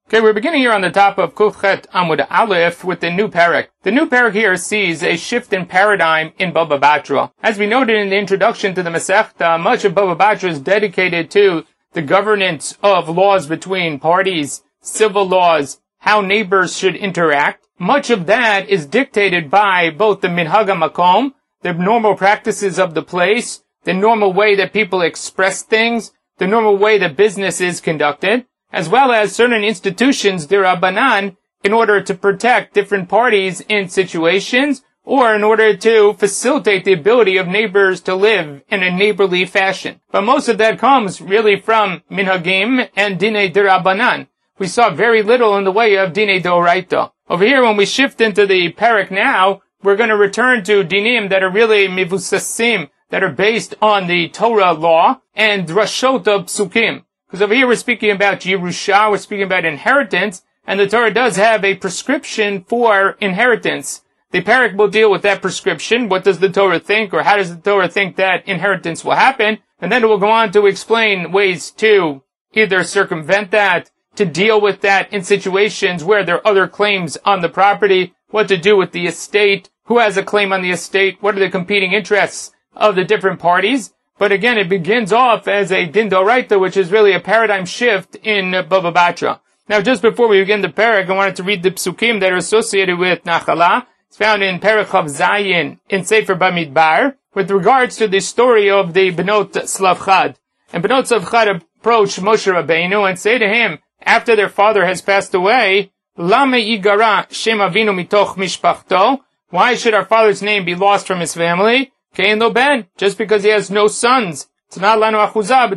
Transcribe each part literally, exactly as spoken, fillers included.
Okay, we're beginning here on the top of Kufchet Amud Aleph with the new parak. The new parak here sees a shift in paradigm in Baba Batra. As we noted in the introduction to the Masechta, much of Baba Batra is dedicated to the governance of laws between parties, civil laws, how neighbors should interact. Much of that is dictated by both the Minhag HaMakom, the normal practices of the place, the normal way that people express things, the normal way that business is conducted, as well as certain institutions, d'Rabbanan, in order to protect different parties in situations, or in order to facilitate the ability of neighbors to live in a neighborly fashion. But most of that comes really from Minhagim and Dinei d'Rabbanan. We saw very little in the way of Dinei d'Oraita. Over here, when we shift into the parak now, we're going to return to dinim that are really mivusasim, that are based on the Torah law, and drashot of psukim. Because over here we're speaking about Yerusha, we're speaking about inheritance, and the Torah does have a prescription for inheritance. The parak will deal with that prescription. What does the Torah think, or how does the Torah think that inheritance will happen? And then it will go on to explain ways to either circumvent that, to deal with that in situations where there are other claims on the property, what to do with the estate, who has a claim on the estate, what are the competing interests of the different parties. But again, it begins off as a din d'oraita, which is really a paradigm shift in Baba Batra. Now, just before we begin the parak, I wanted to read the psukim that are associated with Nachala. It's found in Perek Chav Zayin in Sefer Bamidbar, with regards to the story of the Benot Slavchad. And Benot Slavchad approach Moshe Rabbeinu and say to him, after their father has passed away, Lame Igara Shem Avinu Mitoch Mishpachto, why should our father's name be lost from his family? Kein lo ben, just because he has no sons. Allow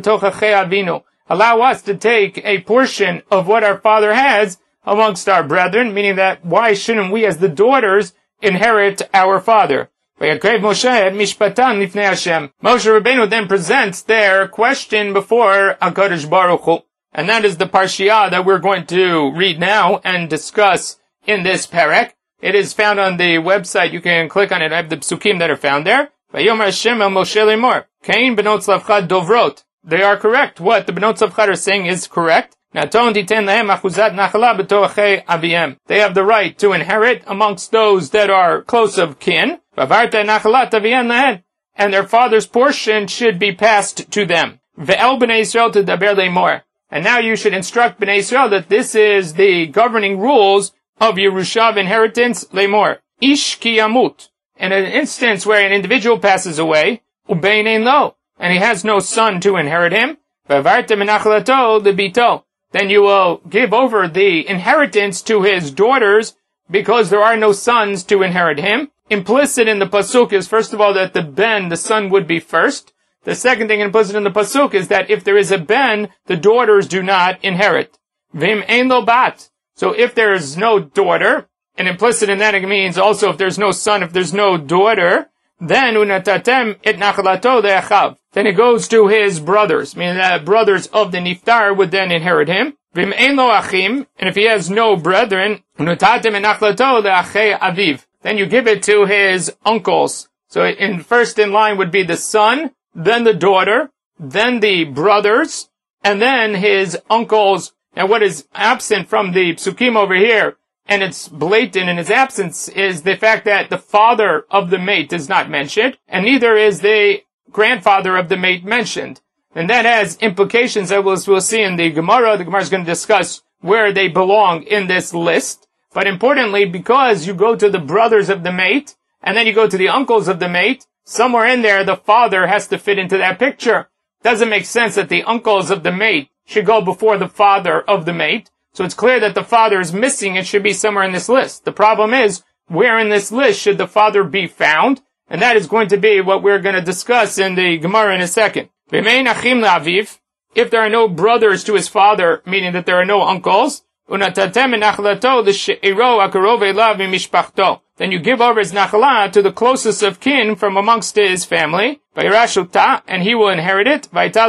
us to take a portion of what our father has amongst our brethren, meaning that why shouldn't we as the daughters inherit our father? Moshe Rabbeinu then presents their question before HaKadosh Baruch Hu. And that is the Parshiah that we're going to read now and discuss in this parak. It is found on the website. You can click on it. I have the psukim that are found there. Vayomer Hashem el Moshe lemor, Kain benot Slavchad dovrot. They are correct. What the benot Slavchad are saying is correct. Naton titen lahem achuzat nachala b'torachei aviem. They have the right to inherit amongst those that are close of kin. Vavarta nachalat aviem lahen. And their father's portion should be passed to them. Ve'el b'nei Yisrael tedaber lemor. And now you should instruct b'nei Yisrael that this is the governing rules of Yerusha inheritance lemor. Ish ki yamut. In an instance where an individual passes away, ubein ein lo, and he has no son to inherit him, v'avarta menachalato lebito, then you will give over the inheritance to his daughters because there are no sons to inherit him. Implicit in the pasuk is first of all that the ben, the son, would be first. The second thing implicit in the pasuk is that if there is a ben, the daughters do not inherit. Vim ein lo bat. So if there is no daughter, and implicit in that it means also if there's no son, if there's no daughter, then unatatem et nachalato le'achav. Then it goes to his brothers, meaning that brothers of the niftar would then inherit him. Vim ein lo achim, and if he has no brethren, unatatem et nachalato le'achei aviv. Then you give it to his uncles. So in first in line would be the son, then the daughter, then the brothers, and then his uncles. Now what is absent from the psukim over here, and it's blatant in its absence, is the fact that the father of the mate is not mentioned, and neither is the grandfather of the mate mentioned. And that has implications that we'll, we'll see in the Gemara. The Gemara is going to discuss where they belong in this list. But importantly, because you go to the brothers of the mate, and then you go to the uncles of the mate, somewhere in there the father has to fit into that picture. Doesn't make sense that the uncles of the mate should go before the father of the mate. So it's clear that the father is missing and should be somewhere in this list. The problem is, where in this list should the father be found? And that is going to be what we're going to discuss in the Gemara in a second. If there are no brothers to his father, meaning that there are no uncles, then you give over his nachala to the closest of kin from amongst his family, and he will inherit it.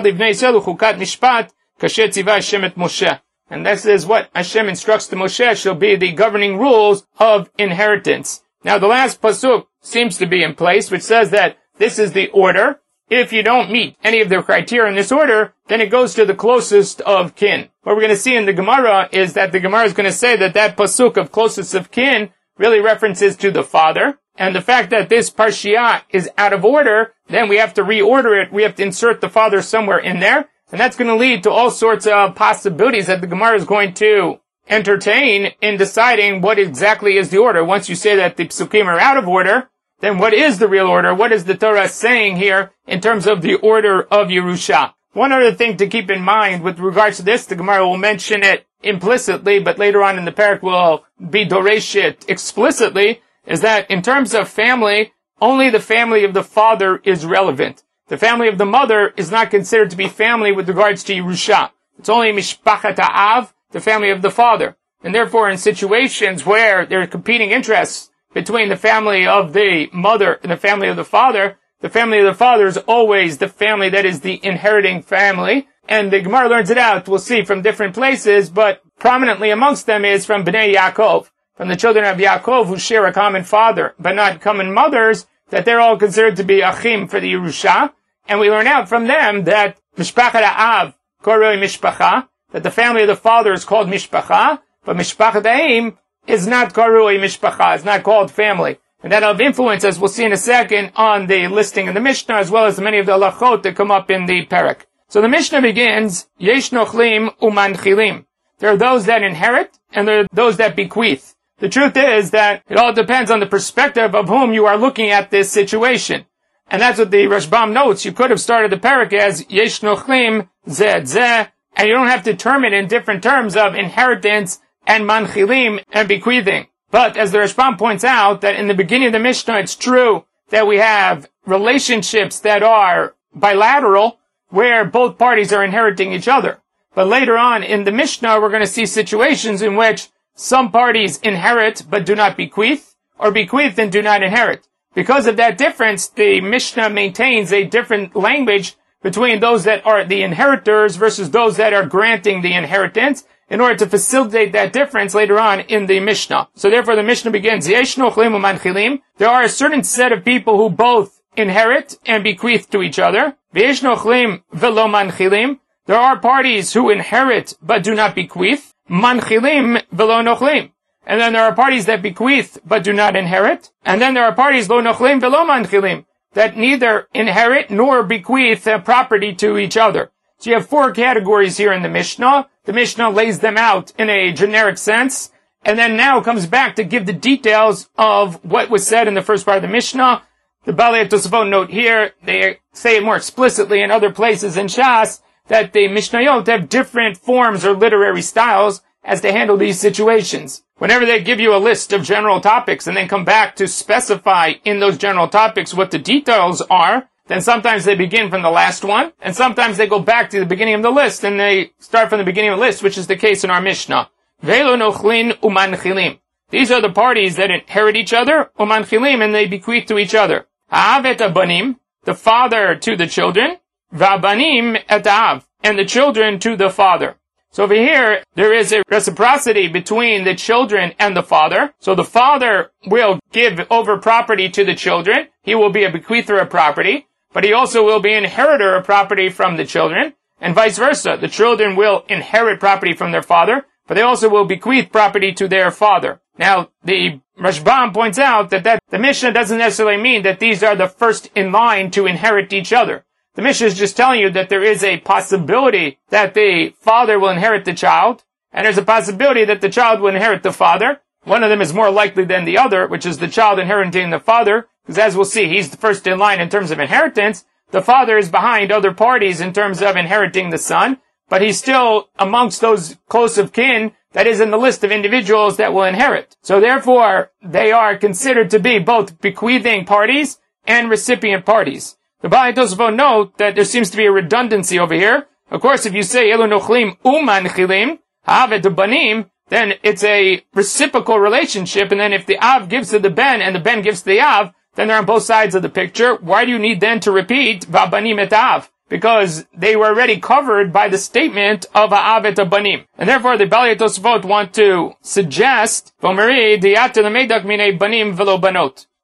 And this is what Hashem instructs to Moshe shall be the governing rules of inheritance. Now the last pasuk seems to be in place, which says that this is the order. if you don't meet any of the criteria in this order, then it goes to the closest of kin. What we're going to see in the Gemara is that the Gemara is going to say that that pasuk of closest of kin really references to the father. And the fact that this parshiah is out of order, then we have to reorder it. We have to insert the father somewhere in there. And that's going to lead to all sorts of possibilities that the Gemara is going to entertain in deciding what exactly is the order. Once you say that the psukim are out of order, then what is the real order? What is the Torah saying here in terms of the order of Yerusha? One other thing to keep in mind with regards to this, the Gemara will mention it implicitly, but later on in the parak will be doresh it explicitly, is that in terms of family, only the family of the father is relevant. The family of the mother is not considered to be family with regards to Yerusha. It's only mishpachat ha'av, the family of the father. And therefore, in situations where there are competing interests between the family of the mother and the family of the father, the family of the father is always the family that is the inheriting family. And the Gemara learns it out, we'll see, from different places, but prominently amongst them is from Bnei Yaakov, from the children of Yaakov who share a common father, but not common mothers, that they're all considered to be achim for the Yerusha. And we learn out from them that Mishpachat Ha'av, Koroi Mishpacha, that the family of the father is called Mishpacha, but Mishpachat Ha'im is not Koroi Mishpacha, it's not called family. And that'll have influence, as we'll see in a second, on the listing in the Mishnah, as well as many of the halachot that come up in the parak. So the Mishnah begins, Yesh nochlim umanchilim. There are those that inherit, and there are those that bequeath. The truth is that it all depends on the perspective of whom you are looking at this situation. And that's what the Rashbam notes. You could have started the parak as Yesh nochlim zeh zeh, and you don't have to term it in different terms of inheritance and manchilim and bequeathing. But as the Rashbam points out, that in the beginning of the Mishnah, it's true that we have relationships that are bilateral, where both parties are inheriting each other. But later on in the Mishnah, we're going to see situations in which some parties inherit but do not bequeath, or bequeath and do not inherit. Because of that difference, the Mishnah maintains a different language between those that are the inheritors versus those that are granting the inheritance, in order to facilitate that difference later on in the Mishnah. So therefore the Mishnah begins, Yesh nochlim umanchilim. There are a certain set of people who both inherit and bequeath to each other. V'yesh nochlim velo manchilim. There are parties who inherit but do not bequeath. Manchilim velo nochlim. And then there are parties that bequeath but do not inherit. And then there are parties lo nochlim velo manchilim, that neither inherit nor bequeath a property to each other. So you have four categories here in the Mishnah. The Mishnah lays them out in a generic sense, and then now comes back to give the details of what was said in the first part of the Mishnah. The Balei Tosafot note here, they say it more explicitly in other places in Shas, that the Mishnayot have different forms or literary styles as to handle these situations. Whenever they give you a list of general topics and then come back to specify in those general topics what the details are, then sometimes they begin from the last one, and sometimes they go back to the beginning of the list, and they start from the beginning of the list, which is the case in our Mishnah. Velo nochlin umanchilim. These are the parties that inherit each other, umanchilim, and they bequeath to each other. Ha'av et abanim, the father to the children, va'abanim et ha'av, and the children to the father. So over here, there is a reciprocity between the children and the father. So the father will give over property to the children. He will be a bequeather of property, but he also will be an inheritor of property from the children, and vice versa. The children will inherit property from their father, but they also will bequeath property to their father. Now, the Rashbam points out that, that the Mishnah doesn't necessarily mean that these are the first in line to inherit each other. The Mishnah is just telling you that there is a possibility that the father will inherit the child, and there's a possibility that the child will inherit the father. One of them is more likely than the other, which is the child inheriting the father, because as we'll see, he's the first in line in terms of inheritance. The father is behind other parties in terms of inheriting the son, but he's still amongst those close of kin that is in the list of individuals that will inherit. So therefore, they are considered to be both bequeathing parties and recipient parties. The Balei Tosafot note that there seems to be a redundancy over here. Of course, if you say Elu nochlim umanchilim, ha'av et banim, then it's a reciprocal relationship, and then if the av gives to the ben and the ben gives to the av, then they're on both sides of the picture. Why do you need then to repeat va'banim et av? Because they were already covered by the statement of ha'av et banim. And therefore the Balei Tosafot want to suggest, v'omeri di'at lemedak minei banim velo banot.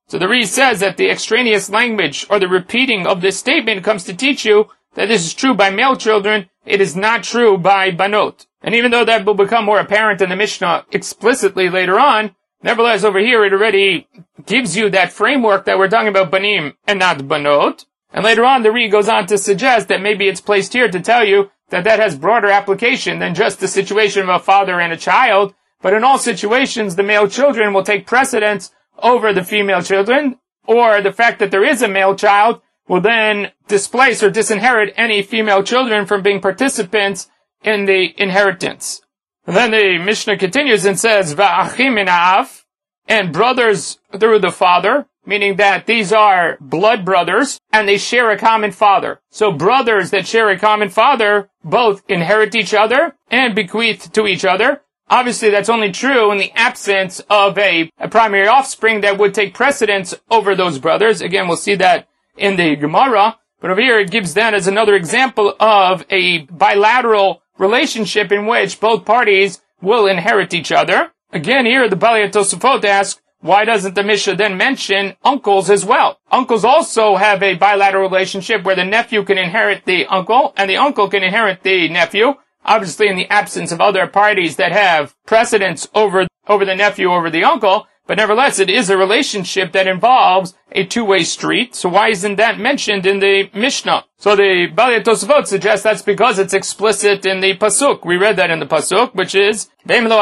So the Ri says that the extraneous language or the repeating of this statement comes to teach you that this is true by male children, it is not true by banot. And even though that will become more apparent in the Mishnah explicitly later on, nevertheless over here it already gives you that framework that we're talking about banim and not banot. And later on the Ri goes on to suggest that maybe it's placed here to tell you that that has broader application than just the situation of a father and a child, but in all situations the male children will take precedence over the female children, or the fact that there is a male child will then displace or disinherit any female children from being participants in the inheritance. And then the Mishnah continues and says, Va'achim min ha'av, and brothers through the father, meaning that these are blood brothers, and they share a common father. So brothers that share a common father both inherit each other and bequeath to each other. Obviously, that's only true in the absence of a, a primary offspring that would take precedence over those brothers. Again, we'll see that in the Gemara. But over here, it gives that as another example of a bilateral relationship in which both parties will inherit each other. Again, here, the Balei Tosafot asks, why doesn't the Mishnah then mention uncles as well? Uncles also have a bilateral relationship where the nephew can inherit the uncle, and the uncle can inherit the nephew. Obviously, in the absence of other parties that have precedence over, over the nephew over the uncle, but nevertheless, it is a relationship that involves a two-way street. So why isn't that mentioned in the Mishnah? So the Balei Tosafot suggests that's because it's explicit in the Pasuk. We read that in the Pasuk, which is,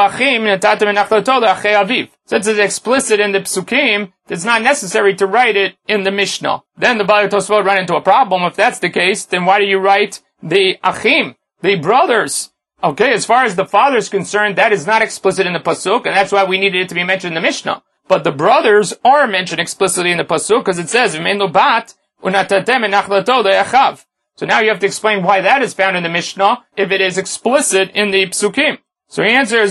since it's explicit in the Psukim, it's not necessary to write it in the Mishnah. Then the Balei Tosafot run into a problem. If that's the case, then why do you write the Achim? The brothers. Okay, as far as the father is concerned, that is not explicit in the Pasuk, and that's why we needed it to be mentioned in the Mishnah. But the brothers are mentioned explicitly in the Pasuk, because it says, so now you have to explain why that is found in the Mishnah, if it is explicit in the Psukim. So he answers,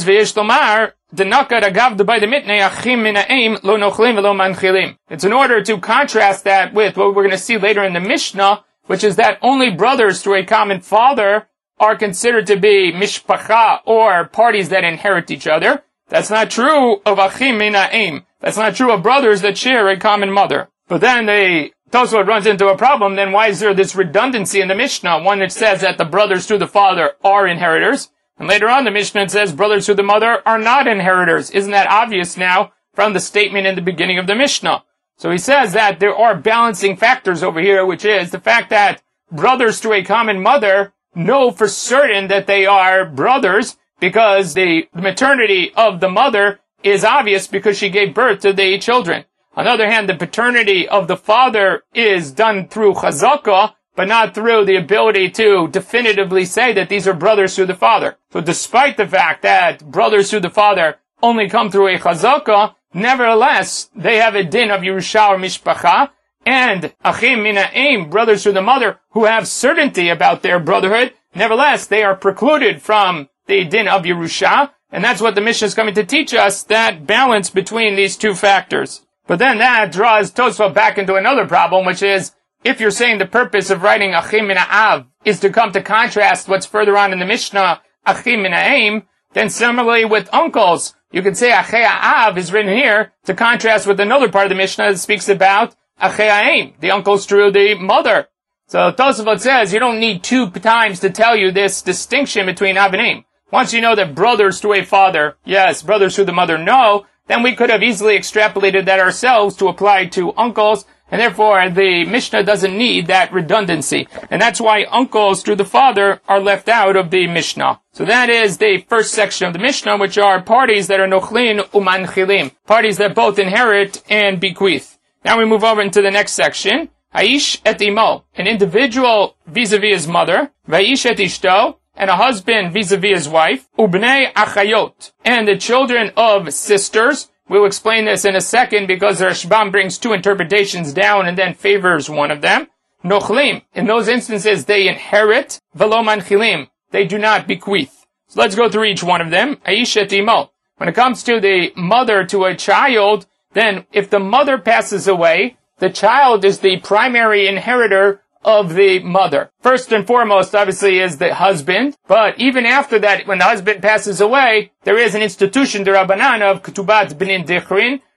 it's in order to contrast that with what we're going to see later in the Mishnah, which is that only brothers through a common father are considered to be mishpacha, or parties that inherit each other. That's not true of achim min ha'im. That's not true of brothers that share a common mother. But then the Tosfot runs into a problem. Then why is there this redundancy in the Mishnah? One that says that the brothers through the father are inheritors, and later on the Mishnah says brothers through the mother are not inheritors. Isn't that obvious now from the statement in the beginning of the Mishnah? So he says that there are balancing factors over here, which is the fact that brothers through a common mother know for certain that they are brothers because the maternity of the mother is obvious because she gave birth to the children. On the other hand, the paternity of the father is done through chazakah, but not through the ability to definitively say that these are brothers through the father. So despite the fact that brothers through the father only come through a chazakah, nevertheless, they have a din of Yerusha or Mishpacha, and Achim min ha'im, brothers through the mother, who have certainty about their brotherhood. Nevertheless, they are precluded from the din of Yerusha, and that's what the Mishnah is coming to teach us, that balance between these two factors. But then that draws Tosfot back into another problem, which is, if you're saying the purpose of writing Achim min ha'av is to come to contrast what's further on in the Mishnah, Achim min ha'im, then similarly with uncles, you could say Achei ha'av is written here to contrast with another part of the Mishnah that speaks about Achei ha'im, the uncles through the mother. So Tosafot says you don't need two times to tell you this distinction between av and im. Once you know that brothers through a father, yes, brothers through the mother, no, then we could have easily extrapolated that ourselves to apply to uncles, and therefore the Mishnah doesn't need that redundancy. And that's why uncles through the father are left out of the Mishnah. So that is the first section of the Mishnah, which are parties that are nochlin umanchilim, parties that both inherit and bequeath. Now we move over into the next section. Haish et imo, an individual vis-a-vis his mother, vaish et ishto, and a husband vis-a-vis his wife, ubnei achayot, and the children of sisters. We'll explain this in a second because the Rashbam brings two interpretations down and then favors one of them. Nochlim, in those instances they inherit, velo manchilim, they do not bequeath. So let's go through each one of them. Haish et imo. When it comes to the mother to a child, then if the mother passes away, the child is the primary inheritor of the mother. First and foremost, obviously, is the husband. But even after that, when the husband passes away, there is an institution, the Rabbanan, of Ketubat B'nin Dichrin,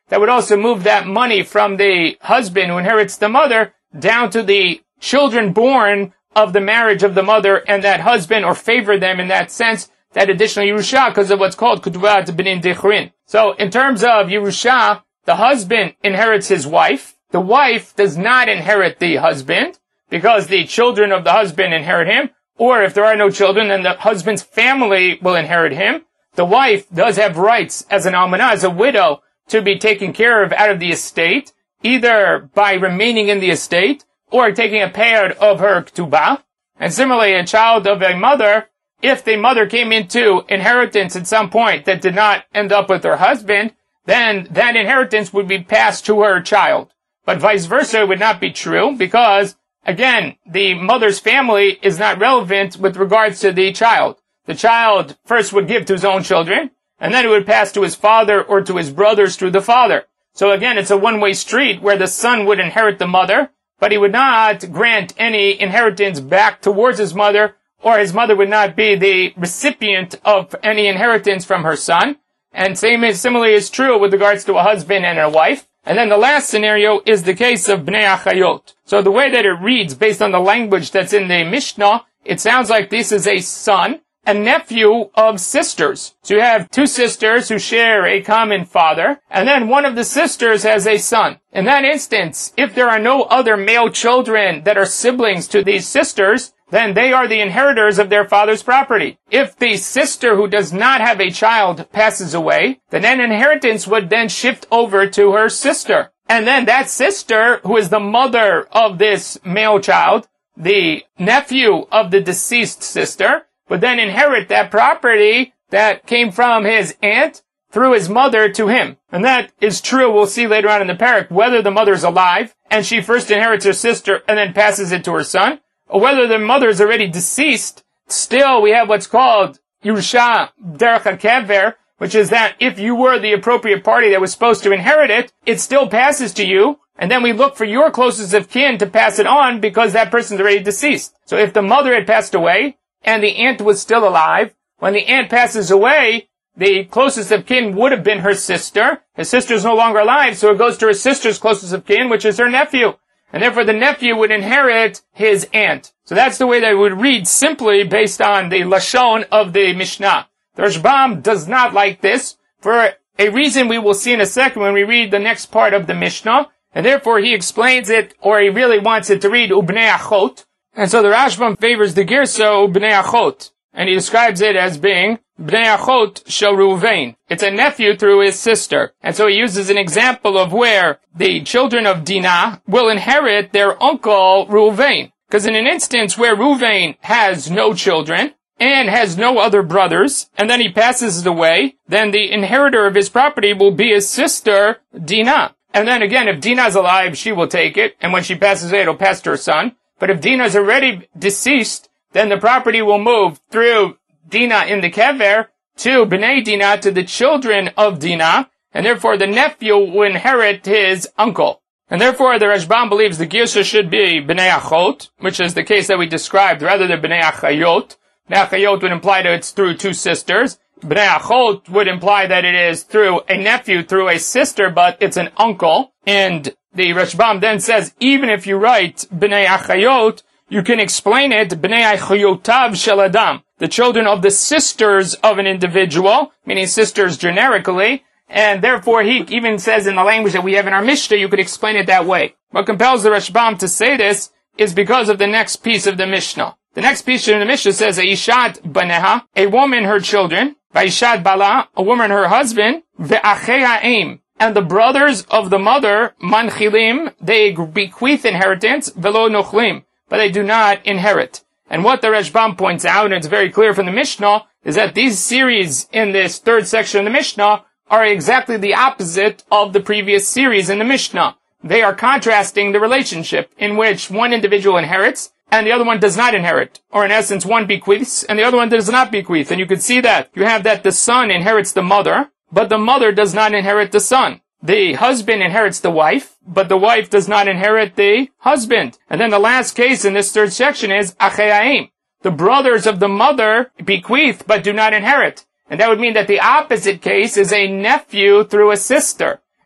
that would also move that money from the husband who inherits the mother down to the children born of the marriage of the mother and that husband, or favor them in that sense, that additional Yerusha, because of what's called Ketubah B'nin Dichrin. So in terms of Yerusha, the husband inherits his wife. The wife does not inherit the husband, because the children of the husband inherit him. Or if there are no children, then the husband's family will inherit him. The wife does have rights as an almanah, as a widow, to be taken care of out of the estate, either by remaining in the estate or taking a payout of her ketubah. And similarly, a child of a mother, if the mother came into inheritance at some point that did not end up with her husband, then that inheritance would be passed to her child. But vice versa would not be true, because, again, the mother's family is not relevant with regards to the child. The child first would give to his own children, and then it would pass to his father or to his brothers through the father. So again, it's a one-way street where the son would inherit the mother, but he would not grant any inheritance back towards his mother, or his mother would not be the recipient of any inheritance from her son. And same is, similarly is true with regards to a husband and a wife. And then the last scenario is the case of Bnei Achayot. So the way that it reads, based on the language that's in the Mishnah, it sounds like this is a son, a nephew of sisters. So you have two sisters who share a common father, and then one of the sisters has a son. In that instance, if there are no other male children that are siblings to these sisters, then they are the inheritors of their father's property. If the sister who does not have a child passes away, then an inheritance would then shift over to her sister. And then that sister, who is the mother of this male child, the nephew of the deceased sister, would then inherit that property that came from his aunt through his mother to him. And that is true, we'll see later on in the parak, whether the mother is alive and she first inherits her sister and then passes it to her son, or whether the mother is already deceased. Still, we have what's called Yerusha Derech HaKever, which is that if you were the appropriate party that was supposed to inherit it, it still passes to you, and then we look for your closest of kin to pass it on because that person's already deceased. So if the mother had passed away, and the aunt was still alive, when the aunt passes away, the closest of kin would have been her sister. His sister is no longer alive, so it goes to her sister's closest of kin, which is her nephew. And therefore the nephew would inherit his aunt. So that's the way that it would read simply based on the Lashon of the Mishnah. The Rashbam does not like this, for a reason we will see in a second when we read the next part of the Mishnah, and therefore he explains it, or he really wants it to read Ubnei Achot. And so the Rashbam favors the Girsa Ubnei Achot, and he describes it as being Bnei Achot shel Reuven. It's a nephew through his sister. And so he uses an example of where the children of Dinah will inherit their uncle Reuven. Because in an instance where Reuven has no children and has no other brothers, and then he passes away, then the inheritor of his property will be his sister Dinah. And then again, if Dinah is alive, she will take it, and when she passes away, it'll pass to her son. But if Dinah is already deceased, then the property will move through Dinah in the Kever to Bnei Dinah, to the children of Dinah, and therefore the nephew will inherit his uncle. And therefore the Rashbam believes the Girsa should be Bnei Achot, which is the case that we described, rather than Bnei Achayot. Bnei Achayot would imply that it's through two sisters. Bnei Achot would imply that it is through a nephew, through a sister, but it's an uncle. And the Rashbam then says, even if you write Bnei Achayot, you can explain it, Bnei Achayotav shel Adam, the children of the sisters of an individual, meaning sisters generically, and therefore he even says in the language that we have in our Mishnah, you could explain it that way. What compels the Rashbam to say this is because of the next piece of the Mishnah. The next piece of the Mishnah says, Ishat baneha, a woman her children, Vaishat bala, a woman her husband, Ve'achei ha'im, and the brothers of the mother, manchilim, they bequeath inheritance, velo nochlim, but they do not inherit. And what the Rashbam points out, and it's very clear from the Mishnah, is that these series in this third section of the Mishnah are exactly the opposite of the previous series in the Mishnah. They are contrasting the relationship in which one individual inherits and the other one does not inherit. Or in essence, one bequeaths and the other one does not bequeath. And you can see that. You have that the son inherits the mother, but the mother does not inherit the son. The husband inherits the wife, but the wife does not inherit the husband. And then the last case in this third section is Achei ha'im. The brothers of the mother bequeath, but do not inherit. And that would mean that the opposite case is a nephew through a sister.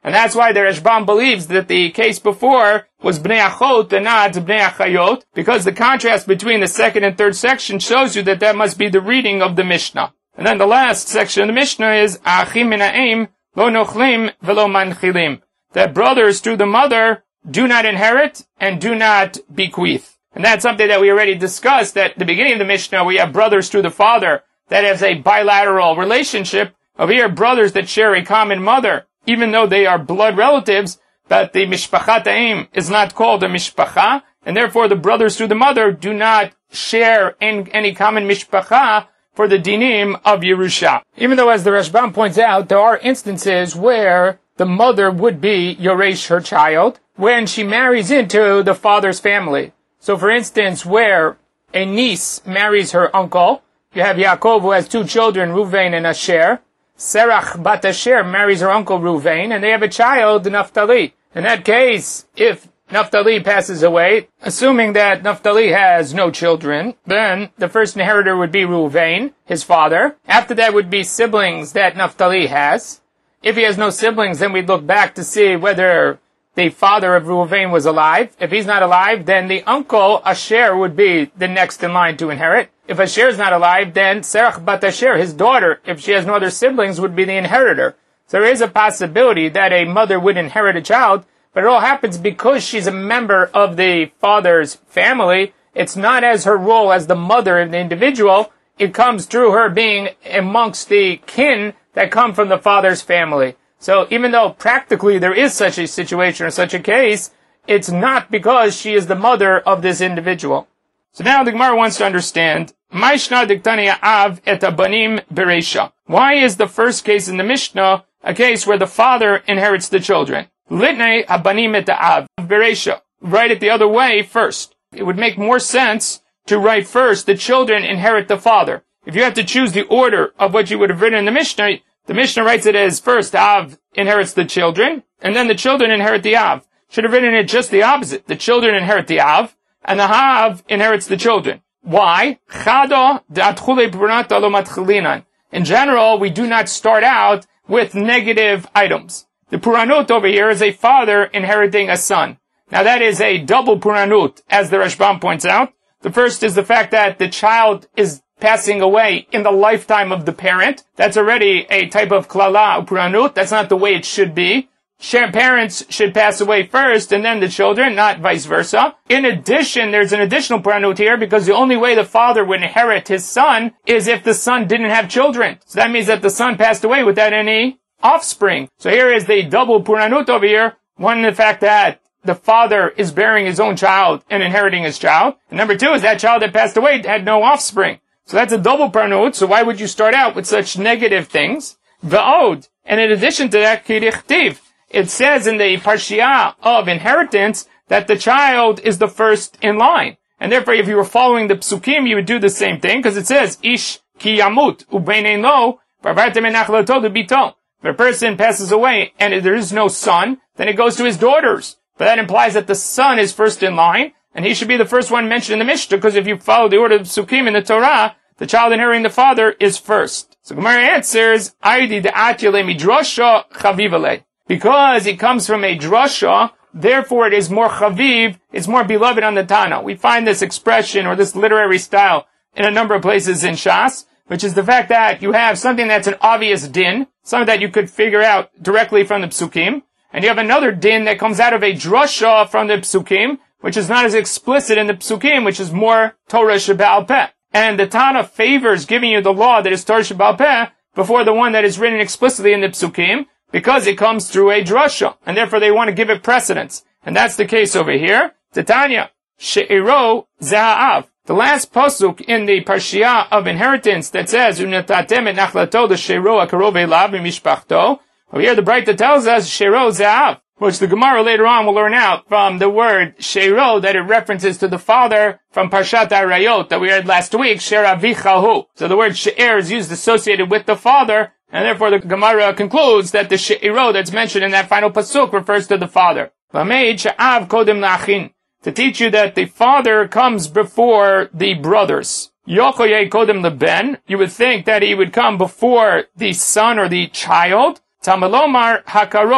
And that's why the Rashbam believes that the case before was Bnei Achot and not Bnei Achayot, because the contrast between the second and third section shows you that that must be the reading of the Mishnah. And then the last section of the Mishnah is Achim min ha'em lo nochlim velo manchilim, that brothers through the mother do not inherit and do not bequeath. And that's something that we already discussed, that at the beginning of the Mishnah we have brothers through the father that has a bilateral relationship. Over here, brothers that share a common mother, even though they are blood relatives, but the mishpachat ha'em is not called a mishpacha, and therefore the brothers through the mother do not share in any common mishpacha for the dinim of Yerusha. Even though, as the Rashbam points out, there are instances where the mother would be Yoresh her child when she marries into the father's family. So, for instance, where a niece marries her uncle, you have Yaakov who has two children, Ruvain and Asher. Serach bat Asher marries her uncle Ruvain, and they have a child, Naphtali. In that case, if Naphtali passes away, assuming that Naphtali has no children, then the first inheritor would be Ruvain, his father. After that would be siblings that Naphtali has. If he has no siblings, then we'd look back to see whether the father of Ruvain was alive. If he's not alive, then the uncle, Asher, would be the next in line to inherit. If Asher is not alive, then Serach bat Asher, his daughter, if she has no other siblings, would be the inheritor. So there is a possibility that a mother would inherit a child, but it all happens because she's a member of the father's family. It's not as her role as the mother of the individual. It comes through her being amongst the kin that come from the father's family. So even though practically there is such a situation or such a case, it's not because she is the mother of this individual. So now the Gemara wants to understand, why is the first case in the Mishnah a case where the father inherits the children? Right it the other way first. It would make more sense to write first, the children inherit the father. If you have to choose the order of what you would have written in the Mishnah, the Mishnah writes it as first Av inherits the children, and then the children inherit the Av. Should have written it just the opposite. The children inherit the Av, and the Hav inherits the children. Why? In general, we do not start out with negative items. The Puranut over here is a father inheriting a son. Now that is a double Puranut, as the Rashbam points out. The first is the fact that the child is passing away in the lifetime of the parent. That's already a type of klala Puranut. That's not the way it should be. Parents should pass away first and then the children, not vice versa. In addition, there's an additional Puranut here because the only way the father would inherit his son is if the son didn't have children. So that means that the son passed away without any offspring. So here is the double Puranut over here. One, the fact that the father is bearing his own child and inheriting his child. And number two is that child that passed away had no offspring. So that's a double Puranut. So why would you start out with such negative things? V'od. And in addition to that, kirichtiv. It says in the Parshiah of inheritance that the child is the first in line. And therefore, if you were following the Psukim, you would do the same thing, because it says, Ish ki yamut, ubenein lo, barbartem enachlato de bito. If a person passes away and there is no son, then it goes to his daughters. But that implies that the son is first in line, and he should be the first one mentioned in the Mishnah, because if you follow the order of Psukim in the Torah, the child inheriting the father is first. So Gemara answers, Aidi de'atyale midrasha chavivale. Because it comes from a drasha, therefore it is more chaviv, it's more beloved on the Tana. We find this expression or this literary style in a number of places in Shas, which is the fact that you have something that's an obvious din, something that you could figure out directly from the Psukim, and you have another din that comes out of a drasha from the Psukim, which is not as explicit in the Psukim, which is more Torah Sheba'al Peh. And the Tana favors giving you the law that is Torah Sheba'al Peh before the one that is written explicitly in the Psukim, because it comes through a drasha, and therefore they want to give it precedence. And that's the case over here. Titania, she'iro za'av. The last pasuk in the Parshiah of inheritance that says, Unatatem et nachlato de she'iro akarov elav mishpachto. Over here the Braita tells us, she'iro za'av, which the Gemara later on will learn out from the word she'iro, that it references to the father from Parshat Arayot that we read last week, she'eravichahu. So the word she'er is used associated with the father, and therefore the Gemara concludes that the she'iro that's mentioned in that final pasuk refers to the father. To teach you that the father comes before the brothers. Yochoye kodem leben. You would think that he would come before the son or the child. Tamalomar hakarov.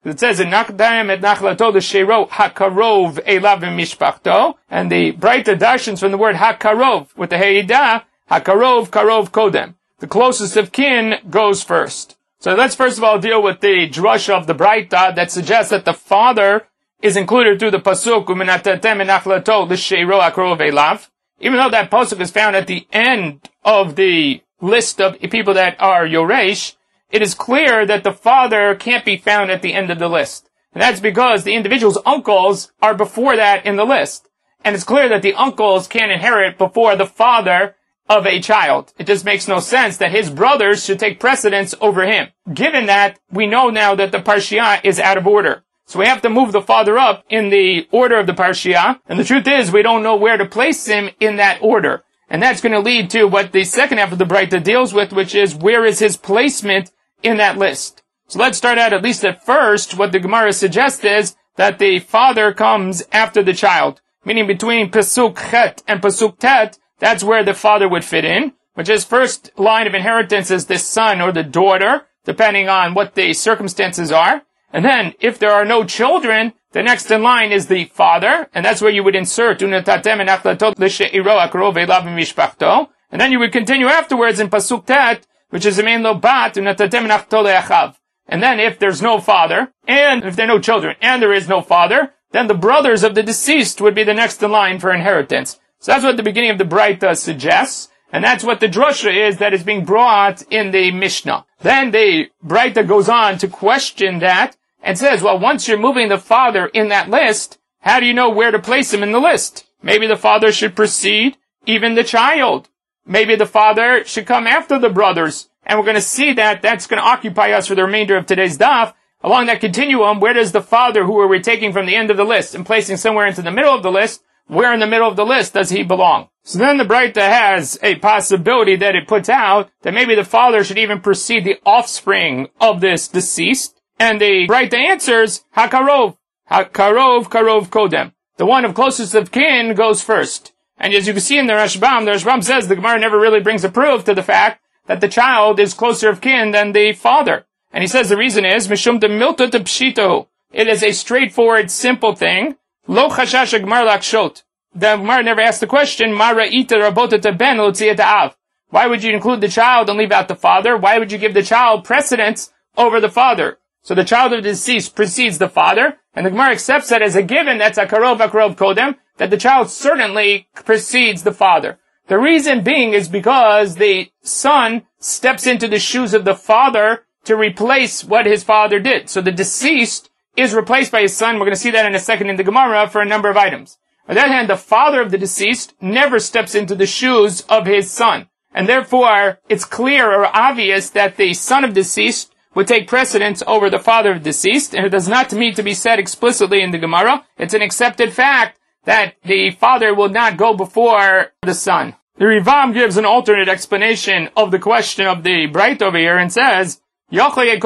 It says in Nakdayim et Nachlato l'Sheiro Hakarov Elav Mishpachto, and the Braita darshans from the word Hakarov with the Heidah, Hakarov Karov Kodem. The closest of kin goes first. So let's first of all deal with the drasha of the Braita that suggests that the father is included through the pasuk U'Menatatem et Nachlato l'Sheiro Hakarov Elav. Even though that pasuk is found at the end of the list of people that are Yoresh, it is clear that the father can't be found at the end of the list. And that's because the individual's uncles are before that in the list. And it's clear that the uncles can't inherit before the father of a child. It just makes no sense that his brothers should take precedence over him. Given that, we know now that the Parshiah is out of order. So we have to move the father up in the order of the Parshiah. And the truth is, we don't know where to place him in that order. And that's going to lead to what the second half of the Braita deals with, which is where is his placement in that list. So let's start out, at least at first, what the Gemara suggests is that the father comes after the child. Meaning between Pasuk Chet and Pasuk Tet, that's where the father would fit in, which is first line of inheritance is the son or the daughter, depending on what the circumstances are. And then, if there are no children, the next in line is the father, and that's where you would insert U'Natatem et Nachlato l'Sheiro Hakarov Elav Mishpachto. And then you would continue afterwards in Pasuk Tet, which is Amen Lo Bat U'Natatem et Nachlato le'Achav. And then if there's no father, and if there are no children, and there is no father, then the brothers of the deceased would be the next in line for inheritance. So that's what the beginning of the Braita suggests, and that's what the drasha is that is being brought in the Mishnah. Then the Braita goes on to question that, and says, well, once you're moving the father in that list, how do you know where to place him in the list? Maybe the father should precede even the child. Maybe the father should come after the brothers. And we're going to see that that's going to occupy us for the remainder of today's daf. Along that continuum, where does the father, who are we taking from the end of the list and placing somewhere into the middle of the list, where in the middle of the list does he belong? So then the Braita has a possibility that it puts out that maybe the father should even precede the offspring of this deceased. And the Braita answers, Hakarov. Hakarov, Karov, Kodem. The one of closest of kin goes first. And as you can see in the Rashbam, the Rashbam says the Gemara never really brings a proof to the fact that the child is closer of kin than the father. And he says the reason is, Mishum de milta de pshito. It is a straightforward, simple thing. Lo chashash Gemara lakshot. The Gemara never asked the question, Ma ra'ita rabota te ben l'tziat av. Why would you include the child and leave out the father? Why would you give the child precedence over the father? So the child of the deceased precedes the father, and the Gemara accepts that as a given, that's a karov akarov kodem, that the child certainly precedes the father. The reason being is because the son steps into the shoes of the father to replace what his father did. So the deceased is replaced by his son. We're going to see that in a second in the Gemara for a number of items. On the other hand, the father of the deceased never steps into the shoes of his son. And therefore, it's clear or obvious that the son of deceased would take precedence over the father of deceased, and it does not need to be said explicitly in the Gemara. It's an accepted fact that the father will not go before the son. The Rivam gives an alternate explanation of the question of the Braita over here and says, that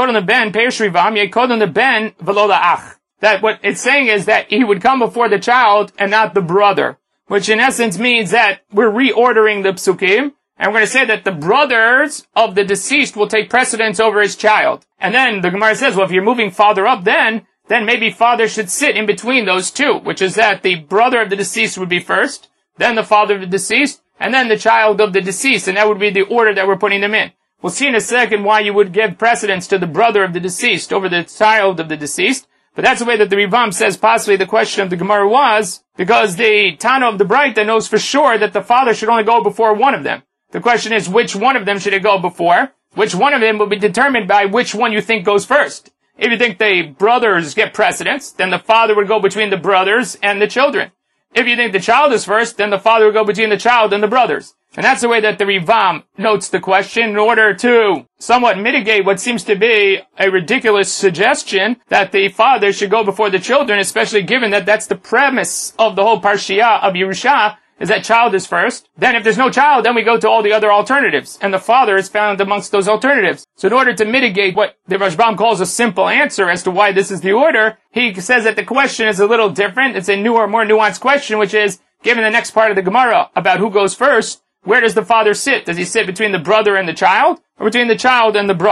what it's saying is that he would come before the child and not the brother, which in essence means that we're reordering the psukim. And we're going to say that the brothers of the deceased will take precedence over his child. And then the Gemara says, well, if you're moving father up then, then maybe father should sit in between those two, which is that the brother of the deceased would be first, then the father of the deceased, and then the child of the deceased, and that would be the order that we're putting them in. We'll see in a second why you would give precedence to the brother of the deceased over the child of the deceased, but that's the way that the Rivam says possibly the question of the Gemara was, because the Tana of the Braita knows for sure that the father should only go before one of them. The question is, which one of them should it go before? Which one of them will be determined by which one you think goes first. If you think the brothers get precedence, then the father would go between the brothers and the children. If you think the child is first, then the father would go between the child and the brothers. And that's the way that the Rivam notes the question in order to somewhat mitigate what seems to be a ridiculous suggestion that the father should go before the children, especially given that that's the premise of the whole Parshiah of Yerusha, is that child is first. Then if there's no child, then we go to all the other alternatives. And the father is found amongst those alternatives. So in order to mitigate what the Rashbam calls a simple answer as to why this is the order, he says that the question is a little different. It's a newer, more nuanced question, which is, given the next part of the Gemara about who goes first, where does the father sit? Does he sit between the brother and the child? Or between the child and the brother?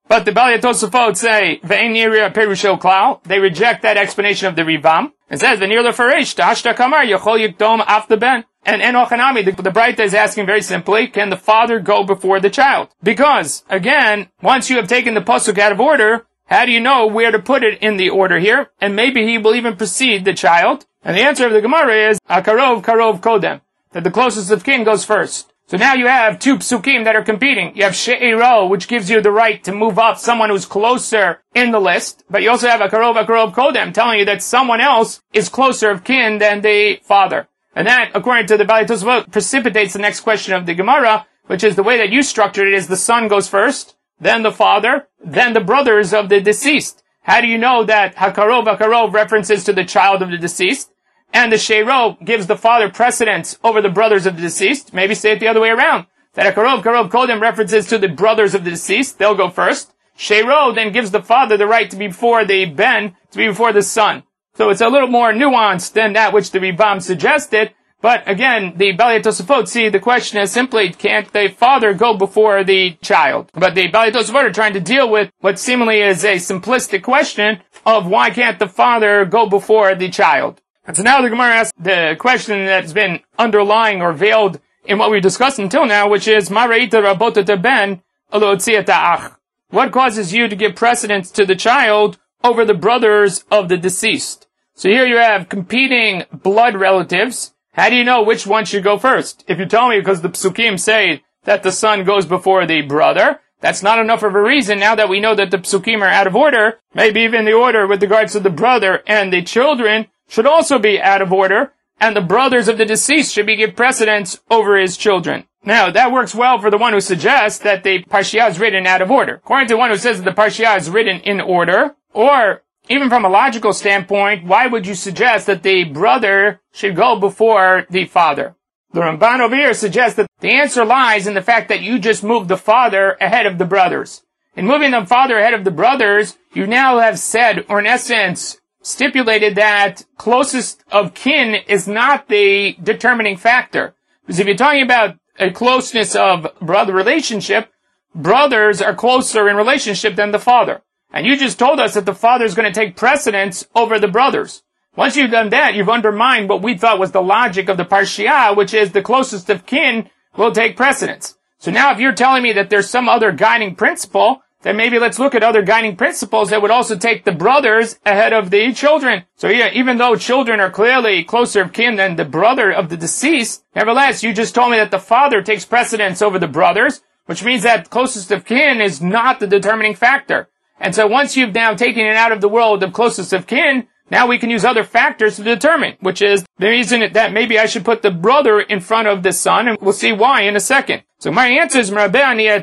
But the Balei Tosafot say, Ve'en Yiria Perusho Klau. They reject that explanation of the Rivam. It says, Ve'nir Lefarish, Ta'ashta Kamar, Yachol Yikdom Af the Ben. And Enochanami, the, the Braita is asking very simply, can the father go before the child? Because, again, once you have taken the Pasuk out of order, how do you know where to put it in the order here? And maybe he will even precede the child. And the answer of the Gemara is, Akarov Karov Kodem. That the closest of kin goes first. So now you have two psukim that are competing. You have she'iro, which gives you the right to move up someone who's closer in the list. But you also have akarov akarov kodem, telling you that someone else is closer of kin than the father. And that, according to the Balei Tosafot, precipitates the next question of the Gemara, which is the way that you structured it is the son goes first, then the father, then the brothers of the deceased. How do you know that hakarov akarov references to the child of the deceased? And the Sheiro gives the father precedence over the brothers of the deceased. Maybe say it the other way around. That Akarov Karov Kodem references to the brothers of the deceased. They'll go first. Sheiro then gives the father the right to be before the Ben, to be before the son. So it's a little more nuanced than that which the Rivam suggested. But again, the Balei Tosafot see the question as simply, can't the father go before the child? But the Balei Tosafot are trying to deal with what seemingly is a simplistic question of why can't the father go before the child? And so now the Gemara asks the question that's been underlying or veiled in what we've discussed until now, which is, Ma re'ita rabota ben alotziyat ach. What causes you to give precedence to the child over the brothers of the deceased? So here you have competing blood relatives. How do you know which one should go first? If you tell me because the psukim say that the son goes before the brother, that's not enough of a reason. Now that we know that the psukim are out of order, maybe even the order with regards to the brother and the children should also be out of order, and the brothers of the deceased should be given precedence over his children. Now, that works well for the one who suggests that the Parshiah is written out of order. According to the one who says that the Parshiah is written in order, or even from a logical standpoint, why would you suggest that the brother should go before the father? The Ramban over here suggests that the answer lies in the fact that you just moved the father ahead of the brothers. In moving the father ahead of the brothers, you now have said, or in essence, stipulated that closest of kin is not the determining factor. Because if you're talking about a closeness of brother relationship, brothers are closer in relationship than the father. And you just told us that the father is going to take precedence over the brothers. Once you've done that, you've undermined what we thought was the logic of the Parshiah, which is the closest of kin will take precedence. So now if you're telling me that there's some other guiding principle, then maybe let's look at other guiding principles that would also take the brothers ahead of the children. So yeah, even though children are clearly closer of kin than the brother of the deceased, nevertheless, you just told me that the father takes precedence over the brothers, which means that closest of kin is not the determining factor. And so once you've now taken it out of the world of closest of kin, now we can use other factors to determine, which is the reason that maybe I should put the brother in front of the son, and we'll see why in a second. So my answer is, I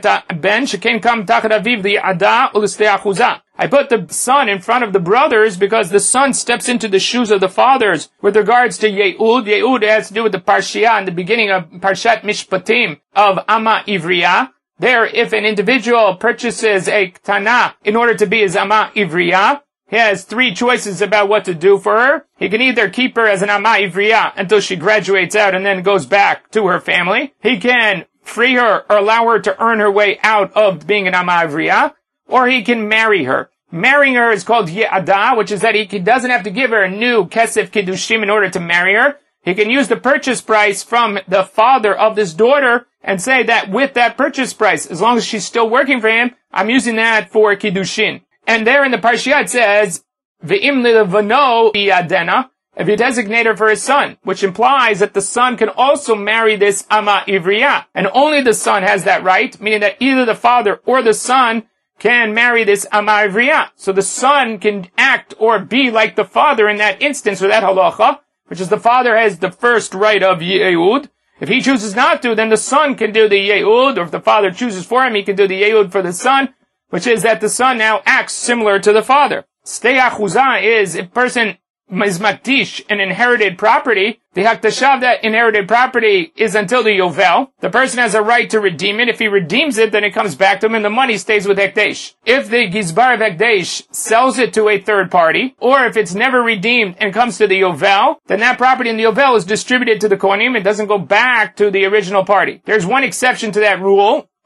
put the son in front of the brothers because the son steps into the shoes of the fathers with regards to Ye'ud. Ye'ud has to do with the Parshiah in the beginning of Parshat Mishpatim of Ama Ivriya. There, if an individual purchases a Ktana in order to be his Ama Ivriya, he has three choices about what to do for her. He can either keep her as an Ama Ivriya until she graduates out and then goes back to her family. He can free her or allow her to earn her way out of being an Ama Ivriya, or he can marry her. Marrying her is called Ye'adah, which is that he doesn't have to give her a new Kesef Kiddushim in order to marry her. He can use the purchase price from the father of this daughter and say that with that purchase price, as long as she's still working for him, I'm using that for Kiddushin. And there in the Parshiah it says, V'im levano yadena, if you designate her for his son, which implies that the son can also marry this Ama Ivriya. And only the son has that right, meaning that either the father or the son can marry this Ama Ivriya. So the son can act or be like the father in that instance or that halacha, which is the father has the first right of Ye'ud. If he chooses not to, then the son can do the Ye'ud, or if the father chooses for him, he can do the Ye'ud for the son, which is that the son now acts similar to the father. Stei achuzah is if person is makdish, an inherited property. The haktashav of that inherited property is until the yovel. The person has a right to redeem it. If he redeems it, then it comes back to him and the money stays with hekdesh. If the gizbar of hekdesh sells it to a third party, or if it's never redeemed and comes to the yovel, then that property in the yovel is distributed to the kohanim. It doesn't go back to the original party. There's one exception to that rule.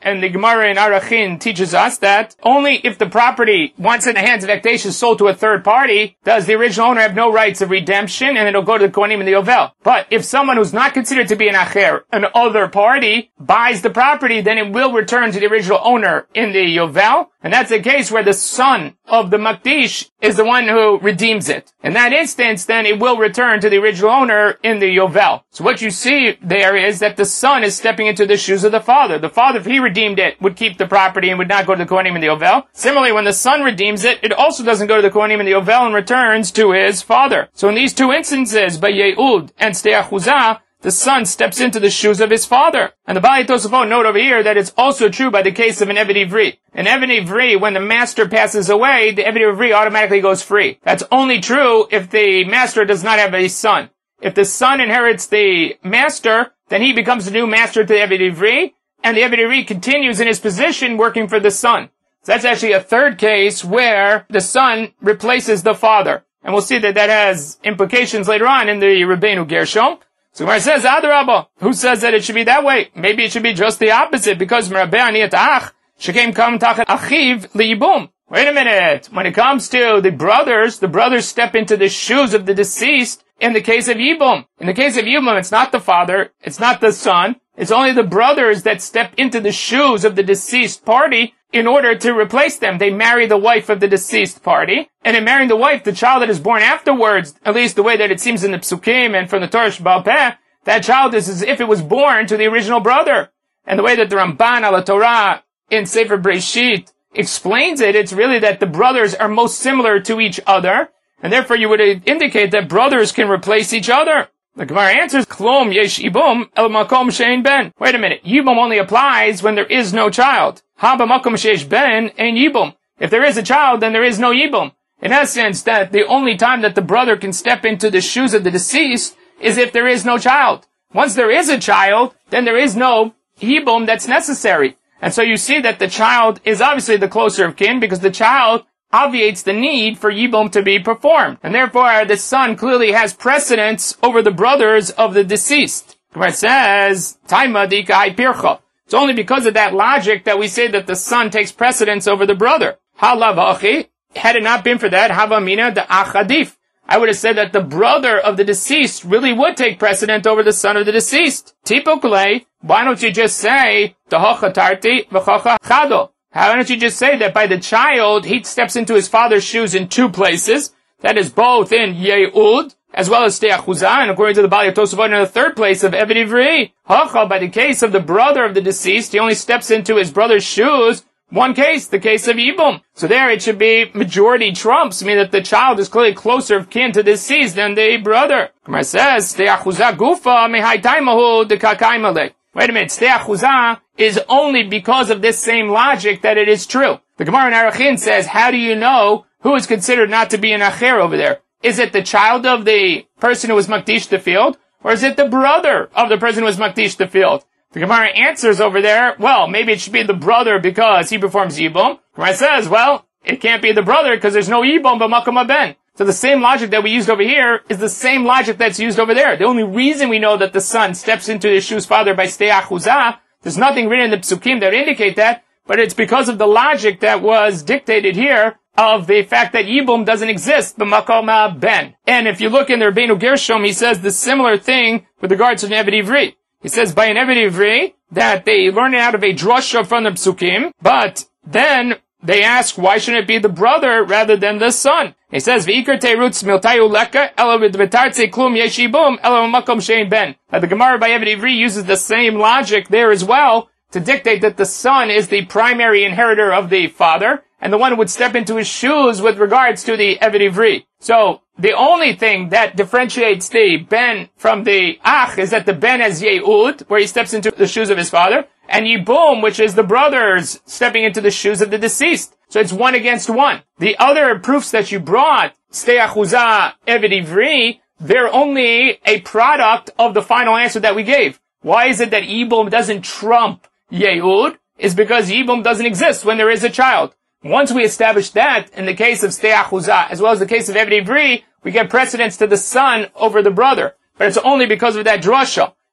and the Gemara in Arachin teaches us that only if the property, once in the hands of Ekdesh, is sold to a third party, does the original owner have no rights of redemption, and it'll go to the Kohanim and the Yovel. But if someone who's not considered to be an Acher, an other party, buys the property, then it will return to the original owner in the Yovel, and that's a case where the son of the Makdish is the one who redeems it. In that instance, then it will return to the original owner in the Yovel. So what you see there is that the son is stepping into the shoes of the father. The father, if he redeemed it, would keep the property and would not go to the Kohanim and the Yovel. Similarly, when the son redeems it, it also doesn't go to the Kohanim and the Yovel and returns to his father. So in these two instances, by Ye'ud and Stei Achuzah, the son steps into the shoes of his father. And the Baalei Tosafot note over here that it's also true by the case of an Eved Ivri. An Eved Ivri, when the master passes away, the Eved Ivri automatically goes free. That's only true if the master does not have a son. If the son inherits the master, then he becomes the new master to the Eved Ivri, and the Eved Ivri continues in his position working for the son. So that's actually a third case where the son replaces the father. And we'll see that that has implications later on in the Rabbeinu Gershom. So Gemara says, Adarabba, who says that it should be that way? Maybe it should be just the opposite, because Merabeh Aniyat Ach, Shekem Kam Tachat Achiv Liyibum. Wait a minute. When it comes to the brothers, the brothers step into the shoes of the deceased in the case of Yibum. In the case of Yibum, it's not the father, it's not the son, it's only the brothers that step into the shoes of the deceased party in order to replace them. They marry the wife of the deceased party, and in marrying the wife, the child that is born afterwards, at least the way that it seems in the Psukim and from the Torah Sheba'al Peh, that child is as if it was born to the original brother. And the way that the Ramban al Torah in Sefer Breshit explains it, it's really that the brothers are most similar to each other, and therefore you would indicate that brothers can replace each other. The Gemara answers, Klom yesh yibum el makom she'ein ben. Wait a minute, yibum only applies when there is no child. Ha b'makom she'esh ben ein yibum. If there is a child, then there is no yibum. In essence, that the only time that the brother can step into the shoes of the deceased is if there is no child. Once there is a child, then there is no yibum that's necessary. And so you see that the child is obviously the closer of kin, because the child obviates the need for Yibum to be performed. And therefore, the son clearly has precedence over the brothers of the deceased. It says, Taima dikai pircha. It's only because of that logic that we say that the son takes precedence over the brother. Halavachi. Had it not been for that, havamina the achadif. I would have said that the brother of the deceased really would take precedent over the son of the deceased. Tipokle, why don't you just say, Tahocha tarti v'chocha chado? Why don't you just say that by the child, he steps into his father's shoes in two places? That is both in Ye'ud, as well as Stei Achuzah, and according to the Baalei Tosafot, in the third place of Eved Ivri. Hacha, by the case of the brother of the deceased, he only steps into his brother's shoes. One case, the case of Yibum. So there it should be majority trumps, meaning that the child is clearly closer of kin to the deceased than the brother. Gemara says, Stei Achuzah gufa mehai taimahu dekakaimale. Wait a minute, Stei Achuzah is only because of this same logic that it is true. The Gemara in Arachin says, how do you know who is considered not to be an Acher over there? Is it the child of the person who was Makdish the field? Or is it the brother of the person who was Makdish the field? The Gemara answers over there, well, maybe it should be the brother because he performs Yibum. Gemara says, well, it can't be the brother because there's no Yibum but Makom Haben. So the same logic that we used over here is the same logic that's used over there. The only reason we know that the son steps into his shoes father by Stei Achuzah, there's nothing written in the Psukim that indicate that, but it's because of the logic that was dictated here of the fact that Yibum doesn't exist, b'makom haben. And if you look in the Rabbeinu Gershom, he says the similar thing with regards to an Eved Ivri. He says by an Eved Ivri that they learn it out of a drasha from the Psukim, but then they ask, why shouldn't it be the brother rather than the son? He says, V'ikar teirutz miltayu leka, ela v'tartze klum yeshibum, ela makom shein ben. The Gemara by Eved Ivri uses the same logic there as well to dictate that the son is the primary inheritor of the father, and the one who would step into his shoes with regards to the Eved Ivri. So, the only thing that differentiates the ben from the ach is that the ben has Ye'ud, where he steps into the shoes of his father, and Yibum, which is the brothers stepping into the shoes of the deceased. So it's one against one. The other proofs that you brought, Stei Achuzah, Eved Ivri, they're only a product of the final answer that we gave. Why is it that Yibum doesn't trump Ye'ud? Is because Yibum doesn't exist when there is a child. Once we establish that, in the case of Stei Achuzah, as well as the case of Eved Ivri, we get precedence to the son over the brother. But it's only because of that drasha.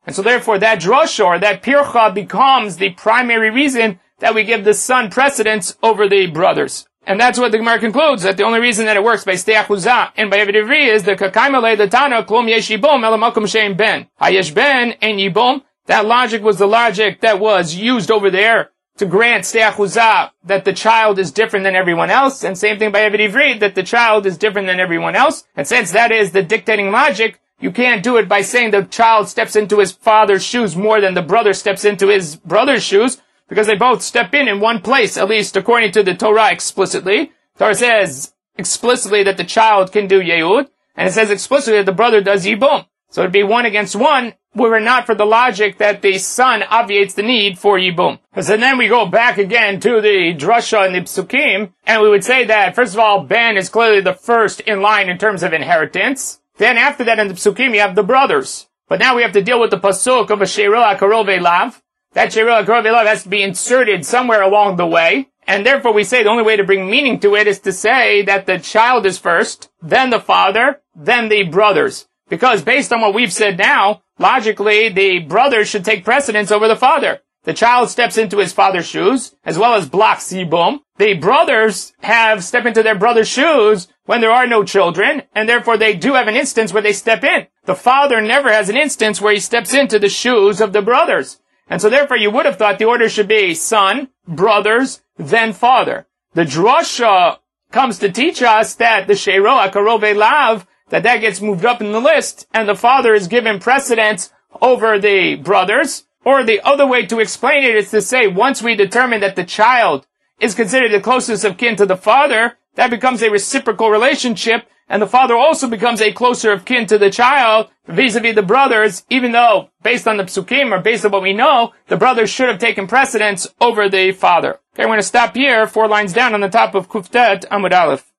And so therefore that drosha, or that pircha, becomes the primary reason that we give the son precedence over the brothers. And that's what the Gemara concludes, that the only reason that it works by Stei Achuzah and by Eved Ivri is the Kakaimale the Tana Klum Yesh Yibum Elamakum Shein Ben. Hayesh Ben and Yibum. That logic was the logic that was used over there to grant Stei Achuzah that the child is different than everyone else, and same thing by Eved Ivri, that the child is different than everyone else. And since that is the dictating logic, you can't do it by saying the child steps into his father's shoes more than the brother steps into his brother's shoes, because they both step in in one place, at least according to the Torah explicitly. Torah says explicitly that the child can do Yehud, and it says explicitly that the brother does Yibum. So it'd be one against one, were it not for the logic that the son obviates the need for Yibum. So then we go back again to the drasha and the psukim, and we would say that, first of all, Ben is clearly the first in line in terms of inheritance. Then after that in the psukim you have the brothers. But now we have to deal with the pasuk of a Sheiro HaKarov Elav. That Sheiro HaKarov Elav has to be inserted somewhere along the way. And therefore we say the only way to bring meaning to it is to say that the child is first, then the father, then the brothers. Because based on what we've said now, logically the brothers should take precedence over the father. The child steps into his father's shoes, as well as blocks Yibum. The brothers have step into their brother's shoes when there are no children, and therefore they do have an instance where they step in. The father never has an instance where he steps into the shoes of the brothers. And so therefore you would have thought the order should be son, brothers, then father. The drasha comes to teach us that the Sheiro HaKarov Elav, that that gets moved up in the list, and the father is given precedence over the brothers. Or the other way to explain it is to say, once we determine that the child is considered the closest of kin to the father, that becomes a reciprocal relationship, and the father also becomes a closer of kin to the child vis-a-vis the brothers, even though, based on the psukim, or based on what we know, the brothers should have taken precedence over the father. Okay, we're going to stop here, four lines down on the top of Kuftet Amud Aleph.